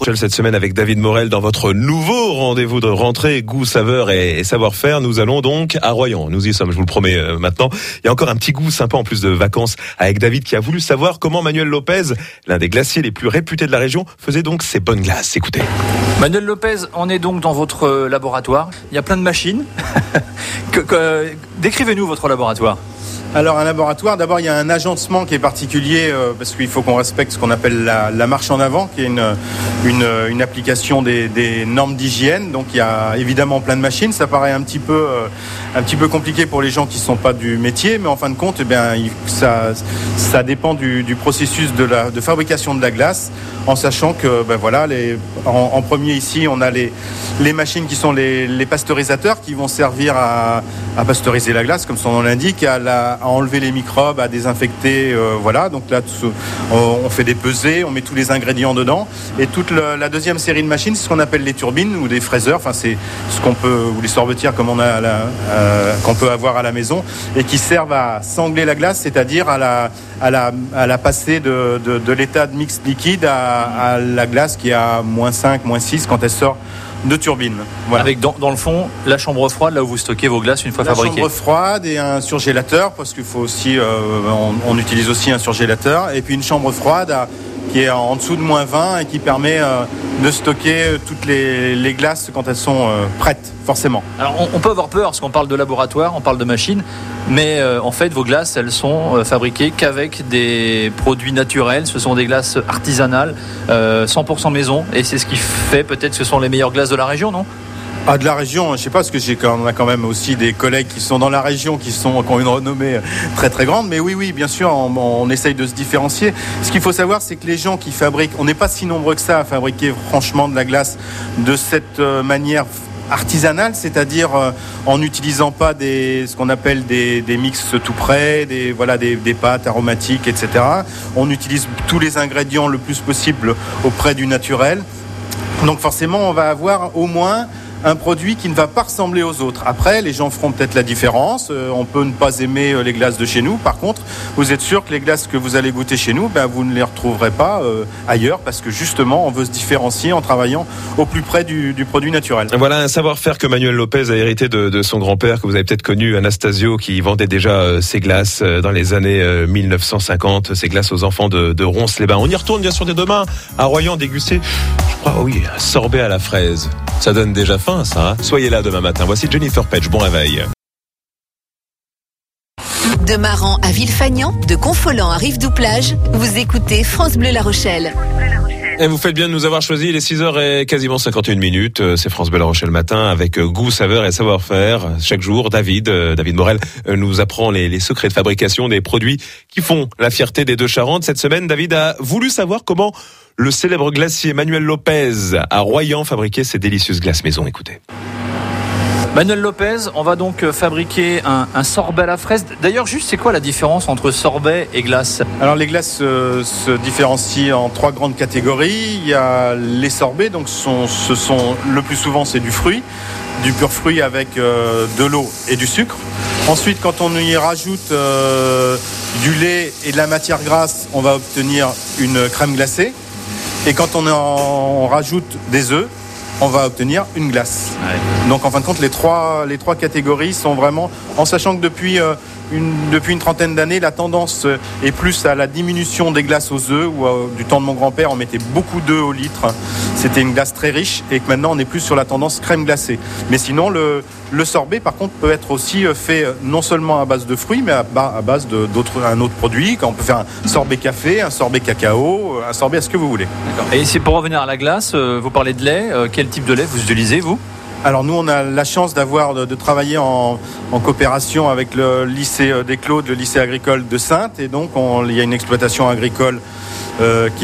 Cette semaine avec David Morel dans votre nouveau rendez-vous de rentrée, goût, saveur et savoir-faire. Nous allons donc à Royan. Nous y sommes, je vous le promets maintenant. Il y a encore un petit goût sympa en plus de vacances avec David qui a voulu savoir comment Manuel Lopez, l'un des glaciers les plus réputés de la région, faisait donc ses bonnes glaces. Écoutez. Manuel Lopez, on est donc dans votre laboratoire. Il y a plein de machines. Décrivez-nous votre laboratoire. Alors un laboratoire, d'abord il y a un agencement qui est particulier parce qu'il faut qu'on respecte ce qu'on appelle la marche en avant, qui est une application des normes d'hygiène. Donc il y a évidemment plein de machines. Ça paraît un petit peu compliqué pour les gens qui ne sont pas du métier, mais en fin de compte, ça dépend du processus de fabrication de la glace, en sachant que en premier ici on a les machines qui sont les pasteurisateurs qui vont servir à pasteuriser la glace, comme son nom l'indique, à enlever les microbes, à désinfecter, donc là on fait des pesées, on met tous les ingrédients dedans, et toute la deuxième série de machines, c'est ce qu'on appelle les turbines ou des fraiseurs, c'est ce qu'on peut, ou les sorbetières comme on a qu'on peut avoir à la maison, et qui servent à sangler la glace, c'est-à-dire à la passer de l'état de mix liquide à la glace qui est à -5, -6 quand elle sort de turbine. Voilà. Avec dans le fond la chambre froide, là où vous stockez vos glaces une fois fabriquées. La chambre froide et un surgélateur, parce qu'il faut aussi, on utilise aussi un surgélateur, et puis une chambre froide qui est en dessous de -20 et qui permet de stocker toutes les glaces quand elles sont prêtes, forcément. Alors on peut avoir peur parce qu'on parle de laboratoire, on parle de machine, mais en fait vos glaces elles sont fabriquées qu'avec des produits naturels. Ce sont des glaces artisanales, 100% maison, et c'est ce qui fait peut-être que ce sont les meilleures glaces de la région, non ? De la région, je sais pas, parce que on a quand même aussi des collègues qui sont dans la région, qui ont une renommée très très grande. Mais oui, bien sûr, on essaye de se différencier. Ce qu'il faut savoir, c'est que les gens qui fabriquent, on n'est pas si nombreux que ça à fabriquer franchement de la glace de cette manière artisanale, c'est-à-dire en n'utilisant pas ce qu'on appelle des mix tout prêts, des pâtes aromatiques, etc. On utilise tous les ingrédients le plus possible auprès du naturel. Donc forcément, on va avoir au moins un produit qui ne va pas ressembler aux autres. Après, les gens feront peut-être la différence. On peut ne pas aimer les glaces de chez nous. Par contre, vous êtes sûr que les glaces que vous allez goûter chez nous, vous ne les retrouverez pas ailleurs, parce que justement, on veut se différencier en travaillant au plus près du produit naturel. Voilà un savoir-faire que Manuel Lopez a hérité de son grand-père, que vous avez peut-être connu, Anastasio, qui vendait déjà ses glaces dans les années 1950, ses glaces aux enfants de Ronces-les-Bains. On y retourne bien sûr dès demain à Royan déguster, je crois, un sorbet à la fraise. Ça donne déjà faim, ça. Soyez là demain matin. Voici Jennifer Page. Bon réveil. De Maran à Villefagnan, de Confolens à Rive-du-Plage, vous écoutez France Bleu La Rochelle. Et vous faites bien de nous avoir choisi. Il est 6h et quasiment 51 minutes. C'est France Bleu La Rochelle matin avec goût, saveur et savoir-faire. Chaque jour, David Morel nous apprend les secrets de fabrication des produits qui font la fierté des deux Charentes. Cette semaine, David a voulu savoir comment le célèbre glacier Manuel Lopez à Royan fabriquait ses délicieuses glaces maison. Écoutez. Manuel Lopez, on va donc fabriquer un sorbet à la fraise. D'ailleurs, juste, c'est quoi la différence entre sorbet et glace ? Alors, les glaces se différencient en 3 grandes catégories. Il y a les sorbets, donc le plus souvent, c'est du fruit, du pur fruit avec de l'eau et du sucre. Ensuite, quand on y rajoute du lait et de la matière grasse, on va obtenir une crème glacée. Et quand on en rajoute des œufs, on va obtenir une glace. Ouais. Donc en fin de compte, les trois catégories sont vraiment, en sachant que depuis une trentaine d'années, la tendance est plus à la diminution des glaces aux œufs, où du temps de mon grand-père, on mettait beaucoup d'œufs au litre. C'était une glace très riche, et que maintenant on est plus sur la tendance crème glacée. Mais sinon, le sorbet, par contre, peut être aussi fait non seulement à base de fruits, mais à base d'un autre produit. Quand on peut faire un sorbet café, un sorbet cacao, un sorbet à ce que vous voulez. D'accord. Et c'est pour revenir à la glace, vous parlez de lait. Quel type de lait vous utilisez, vous ? Alors nous, on a la chance de travailler en coopération avec le lycée des Claudes, le lycée agricole de Saintes, et donc il y a une exploitation agricole qui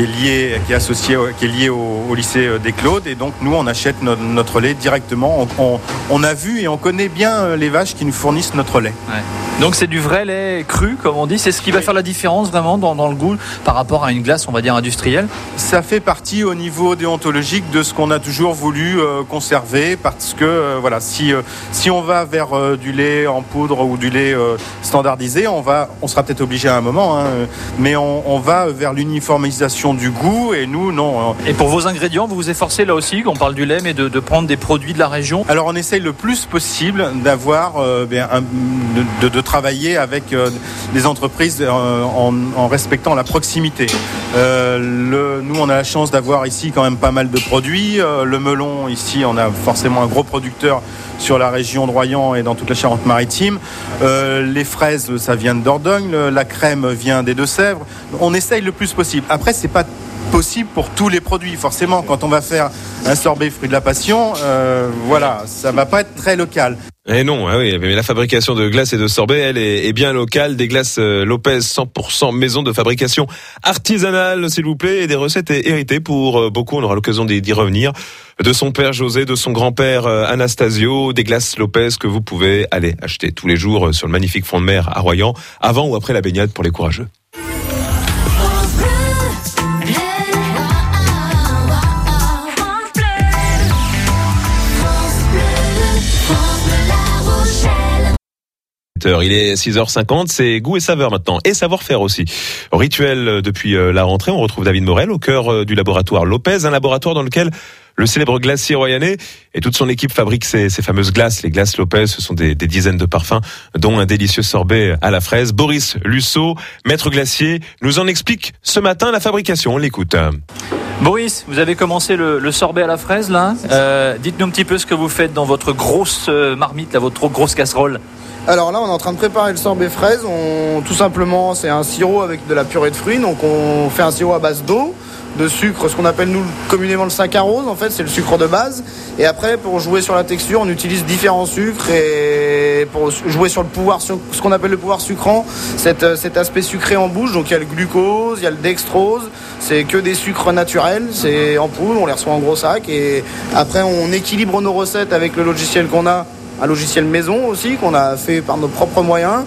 est liée au lycée des Claudes, et donc nous on achète notre lait directement. On a vu et on connaît bien les vaches qui nous fournissent notre lait. Ouais. Donc c'est du vrai lait cru, comme on dit. C'est ce qui va faire la différence vraiment dans le goût par rapport à une glace, on va dire, industrielle. Ça fait partie au niveau déontologique de ce qu'on a toujours voulu conserver, parce que si on va vers du lait en poudre ou du lait standardisé, on sera peut-être obligé à un moment, mais on va vers l'uniformisation l'uniformisation du goût, et nous, non. Et pour vos ingrédients, vous vous efforcez là aussi, on parle du lait, mais de prendre des produits de la région? Alors on essaye le plus possible d'avoir, de travailler avec des entreprises en respectant la proximité. Nous, on a la chance d'avoir ici quand même pas mal de produits. Le melon, ici, on a forcément un gros producteur sur la région de Royan et dans toute la Charente-Maritime. Les fraises, ça vient de Dordogne. La crème vient des Deux-Sèvres. On essaye le plus possible. Après, c'est pas possible pour tous les produits. Forcément, quand on va faire un sorbet fruit de la passion, ça va pas être très local. Et non, oui, mais la fabrication de glaces et de sorbets, elle est bien locale. Des glaces Lopez 100% maison de fabrication artisanale, s'il vous plaît, et des recettes héritées pour beaucoup. On aura l'occasion d'y revenir. De son père José, de son grand-père Anastasio, des glaces Lopez que vous pouvez aller acheter tous les jours sur le magnifique front de mer à Royan, avant ou après la baignade pour les courageux. Il est 6h50, c'est goût et saveur maintenant, et savoir-faire aussi. Rituel depuis la rentrée, on retrouve David Morel au cœur du laboratoire Lopez, un laboratoire dans lequel le célèbre glacier royannais et toute son équipe fabriquent ces fameuses glaces. Les glaces Lopez, ce sont des dizaines de parfums, dont un délicieux sorbet à la fraise. Boris Lusso, maître glacier, nous en explique ce matin la fabrication. On l'écoute. Boris, vous avez commencé le sorbet à la fraise là. Dites-nous un petit peu ce que vous faites dans votre grosse marmite, là, votre grosse casserole. Alors là, on est en train de préparer le sorbet fraise. Tout simplement, c'est un sirop avec de la purée de fruits. Donc on fait un sirop à base d'eau, de sucre, ce qu'on appelle nous communément le saccharose. En fait, c'est le sucre de base. Et après, pour jouer sur la texture, on utilise différents sucres. Et pour jouer sur le pouvoir, sur ce qu'on appelle le pouvoir sucrant, cet aspect sucré en bouche. Donc il y a le glucose, il y a le dextrose. C'est que des sucres naturels. C'est en poudre, on les reçoit en gros sac. Et après, on équilibre nos recettes avec le logiciel qu'on a. Un logiciel maison aussi qu'on a fait par nos propres moyens,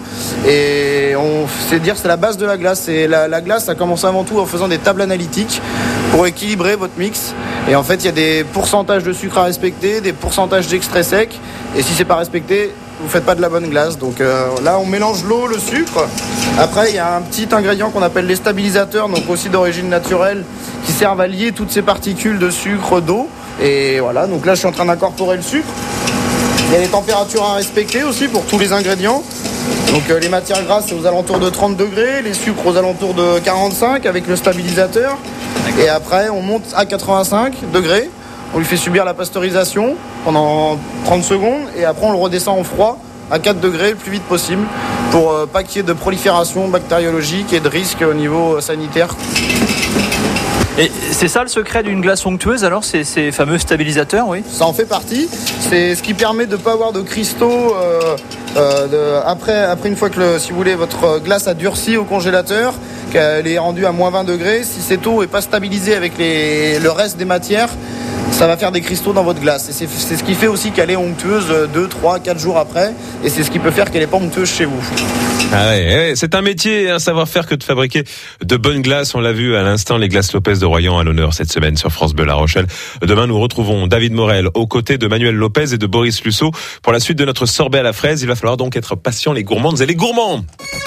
et c'est la base de la glace. Et la glace, ça commence avant tout en faisant des tables analytiques pour équilibrer votre mix. Et en fait, il y a des pourcentages de sucre à respecter, des pourcentages d'extrait sec, et si c'est pas respecté, vous faites pas de la bonne glace. Donc là, on mélange l'eau, le sucre. Après, il y a un petit ingrédient qu'on appelle les stabilisateurs, donc aussi d'origine naturelle, qui servent à lier toutes ces particules de sucre, d'eau. Et voilà, donc là, je suis en train d'incorporer le sucre. Il y a les températures à respecter aussi pour tous les ingrédients. Donc les matières grasses, c'est aux alentours de 30 degrés, les sucres aux alentours de 45 avec le stabilisateur. D'accord. Et après, on monte à 85 degrés. On lui fait subir la pasteurisation pendant 30 secondes. Et après, on le redescend en froid à 4 degrés le plus vite possible pour pas qu'il y ait de prolifération bactériologique et de risque au niveau sanitaire. Et c'est ça le secret d'une glace onctueuse alors, ces fameux stabilisateurs, oui? Ça en fait partie. C'est ce qui permet de ne pas avoir de cristaux après une fois que si vous voulez, votre glace a durci au congélateur, qu'elle est rendue à moins 20 degrés. Si cette eau n'est pas stabilisée avec le reste des matières, ça va faire des cristaux dans votre glace. Et c'est ce qui fait aussi qu'elle est onctueuse 2, 3, 4 jours après. Et c'est ce qui peut faire qu'elle n'est pas onctueuse chez vous. Ah ouais, c'est un métier, un savoir-faire que de fabriquer de bonnes glaces. On l'a vu à l'instant, les glaces Lopez de Royan à l'honneur cette semaine sur France Bleu La Rochelle. Demain, nous retrouvons David Morel aux côtés de Manuel Lopez et de Boris Lusso pour la suite de notre sorbet à la fraise. Il va falloir donc être patient, les gourmandes et les gourmands.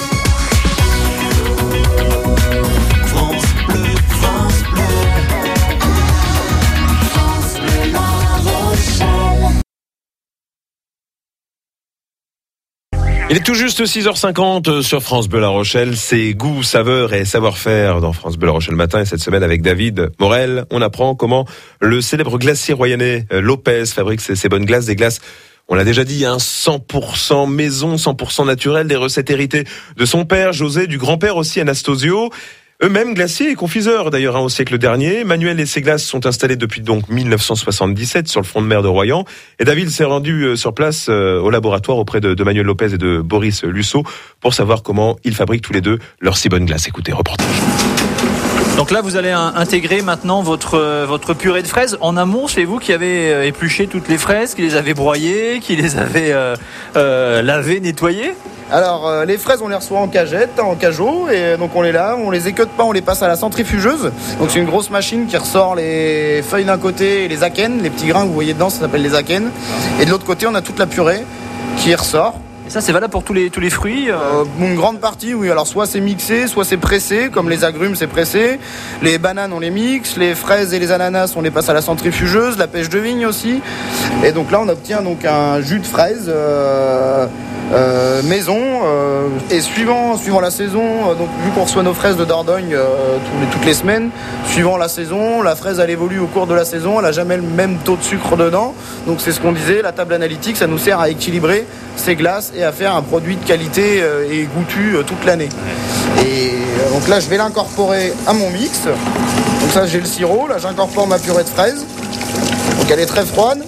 Il est tout juste 6h50 sur France Bleu La Rochelle. C'est goût, saveur et savoir-faire dans France Bleu La Rochelle matin. Et cette semaine avec David Morel, on apprend comment le célèbre glacier royannais Lopez fabrique ses bonnes glaces. Des glaces, on l'a déjà dit, 100% maison, 100% naturel. Des recettes héritées de son père José, du grand-père aussi Anastasio. Eux-mêmes glaciers et confiseurs d'ailleurs au siècle dernier. Manuel et ses glaces sont installés depuis donc 1977 sur le front de mer de Royan. Et David s'est rendu sur place au laboratoire auprès de Manuel Lopez et de Boris Lusso pour savoir comment ils fabriquent tous les deux leurs si bonnes glaces. Écoutez, reportage. Donc là, vous allez intégrer maintenant votre purée de fraises. En amont, c'est vous qui avez épluché toutes les fraises, qui les avez broyées, qui les avez lavées, nettoyées? Alors les fraises, on les reçoit en cagette, en cajot, et donc on les lave, on les équeute pas, on les passe à la centrifugeuse. Donc c'est une grosse machine qui ressort les feuilles d'un côté et les akènes, les petits grains que vous voyez dedans, ça s'appelle les akènes. Et de l'autre côté, on a toute la purée qui ressort. Et ça, c'est valable pour tous les fruits Une grande partie, oui. Alors soit c'est mixé, soit c'est pressé, comme les agrumes c'est pressé. Les bananes on les mixe, les fraises et les ananas on les passe à la centrifugeuse, la pêche de vigne aussi. Et donc là on obtient donc un jus de fraise maison et suivant la saison, donc vu qu'on reçoit nos fraises de Dordogne toutes les semaines, suivant la saison, la fraise elle évolue au cours de la saison, elle a jamais le même taux de sucre dedans, donc c'est ce qu'on disait, la table analytique ça nous sert à équilibrer ces glaces et à faire un produit de qualité et goûtu toute l'année. Et donc là je vais l'incorporer à mon mix, donc ça j'ai le sirop, là j'incorpore ma purée de fraises, donc elle est très froide.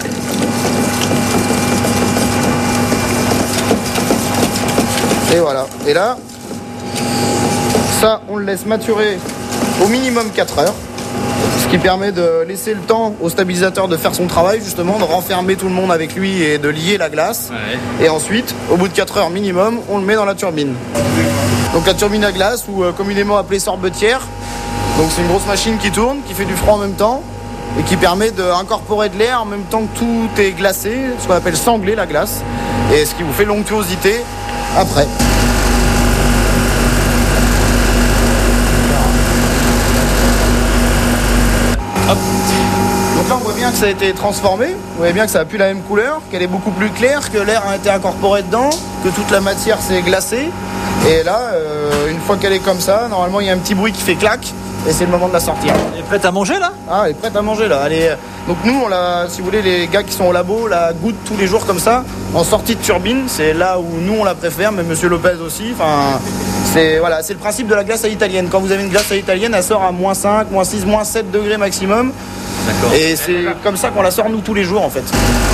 Et voilà. Et là, ça, on le laisse maturer au minimum 4 heures. Ce qui permet de laisser le temps au stabilisateur de faire son travail, justement, de renfermer tout le monde avec lui et de lier la glace. Ouais. Et ensuite, au bout de 4 heures minimum, on le met dans la turbine. Donc la turbine à glace, ou communément appelée sorbetière. Donc c'est une grosse machine qui tourne, qui fait du froid en même temps et qui permet d'incorporer de l'air en même temps que tout est glacé, ce qu'on appelle sangler la glace. Et ce qui vous fait l'onctuosité après. Hop. Donc là on voit bien que ça a été transformé, vous voyez bien que ça n'a plus la même couleur, qu'elle est beaucoup plus claire, que l'air a été incorporé dedans, que toute la matière s'est glacée. Et là, une fois qu'elle est comme ça, normalement il y a un petit bruit qui fait clac. Et c'est le moment de la sortir. Elle est prête à manger là ? Ah, elle est prête à manger là. Donc nous, on la, si vous voulez, les gars qui sont au labo la goûtent tous les jours comme ça, en sortie de turbine. C'est là où nous on la préfère, mais Monsieur Lopez aussi. Enfin, c'est le principe de la glace à l'italienne. Quand vous avez une glace à l'italienne, elle sort à -5, -6, -7 degrés maximum. D'accord. Et c'est comme ça qu'on la sort nous tous les jours en fait.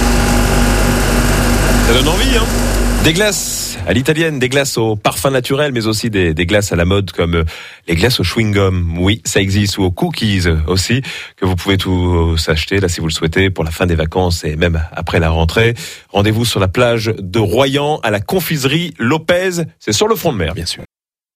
Ça donne envie, hein ? Des glaces à l'italienne, des glaces au parfum naturel, mais aussi des glaces à la mode comme les glaces au chewing-gum. Oui, ça existe, ou aux cookies aussi, que vous pouvez tout s'acheter, là, si vous le souhaitez, pour la fin des vacances et même après la rentrée. Rendez-vous sur la plage de Royan, à la confiserie Lopez. C'est sur le front de mer, bien sûr.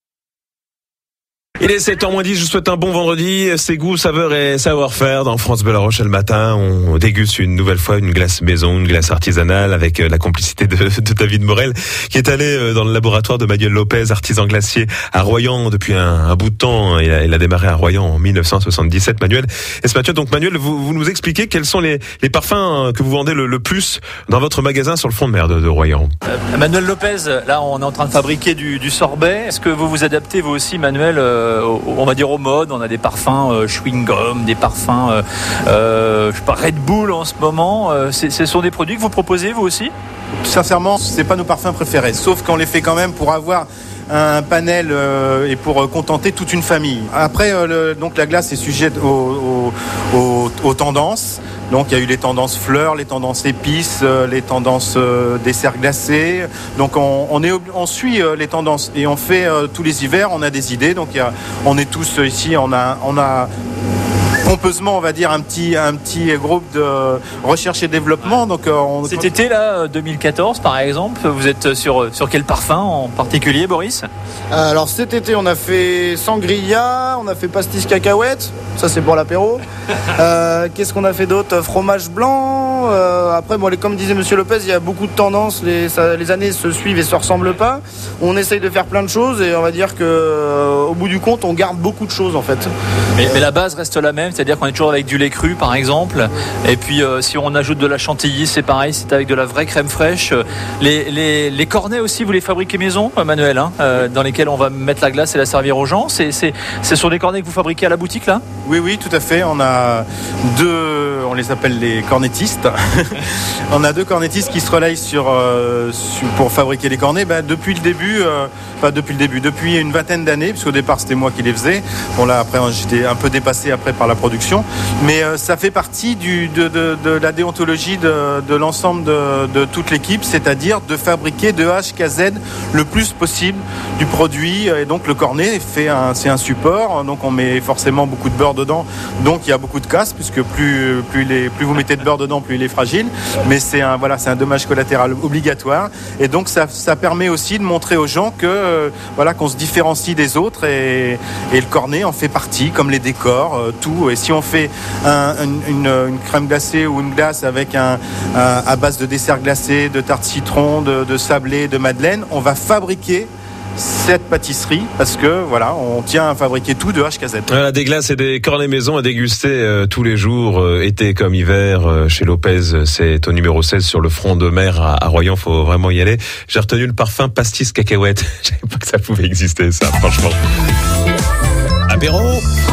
Il est 7h-10, je vous souhaite un bon vendredi. C'est goût, saveur et savoir-faire dans France Bleu La Rochelle matin. On déguste une nouvelle fois une glace maison, une glace artisanale avec la complicité de David Morel qui est allé dans le laboratoire de Manuel Lopez, artisan glacier à Royan depuis un bout de temps. Il a démarré à Royan en 1977, Manuel. Et ce matin, donc Manuel, vous nous expliquez quels sont les parfums que vous vendez le plus dans votre magasin sur le front de mer de Royan. Manuel Lopez, là on est en train de fabriquer du sorbet. Est-ce que vous vous adaptez vous aussi, Manuel, on va dire aux modes? On a des parfums chewing-gum, des parfums je sais pas, Red Bull en ce moment. Ce sont des produits que vous proposez vous aussi? Sincèrement, c'est pas nos parfums préférés, sauf qu'on les fait quand même pour avoir un panel et pour contenter toute une famille. Après, donc la glace est sujette aux tendances. Donc il y a eu les tendances fleurs, les tendances épices, les tendances desserts glacés. Donc on suit les tendances et on fait tous les hivers. On a des idées. Donc on est tous ici. On a pompeusement, on va dire, un petit groupe de recherche et développement. Donc, cet été là, 2014 par exemple, vous êtes sur quel parfum en particulier, Boris? Alors cet été, on a fait sangria, on a fait pastis cacahuètes, ça c'est pour l'apéro. Qu'est-ce qu'on a fait d'autre? Fromage blanc. Après, bon, comme disait Monsieur Lopez, il y a beaucoup de tendances. Les années se suivent et se ressemblent pas. On essaye de faire plein de choses et on va dire que au bout du compte, on garde beaucoup de choses en fait. Mais la base reste la même, c'est-à-dire qu'on est toujours avec du lait cru par exemple. Et puis si on ajoute de la chantilly, c'est pareil, c'est avec de la vraie crème fraîche. Les cornets aussi, vous les fabriquez maison, Manuel, hein, dans lesquels on va mettre la glace et la servir aux gens. C'est sur des cornets que vous fabriquez à la boutique là? Oui, tout à fait. On a on les appelle les cornettistes. On a 2 cornettistes qui se relayent pour fabriquer les cornets. Depuis le début, depuis une vingtaine d'années, parce qu'au départ c'était moi qui les faisais. Bon là après j'étais un peu dépassé après par la production, mais ça fait partie de la déontologie de l'ensemble de toute l'équipe, c'est-à-dire de fabriquer de A jusqu'à Z le plus possible du produit. Et donc le cornet c'est un support, donc on met forcément beaucoup de beurre dedans, donc il y a beaucoup de casse puisque plus plus vous mettez de beurre dedans, plus il est fragile. Mais c'est un dommage collatéral obligatoire. Et donc ça permet aussi de montrer aux gens que qu'on se différencie des autres et le cornet en fait partie, comme les décors, tout. Et si on fait une crème glacée ou une glace avec à base de dessert glacé, de tarte citron, de sablé, de madeleine, on va fabriquer cette pâtisserie parce que on tient à fabriquer tout de HKZ. Voilà, des glaces et des cornets maison à déguster tous les jours, été comme hiver, chez Lopez. C'est au numéro 16 sur le front de mer à Royan. Faut vraiment y aller. J'ai retenu le parfum pastis cacahuète. Je savais pas que ça pouvait exister, ça, franchement. Apéro.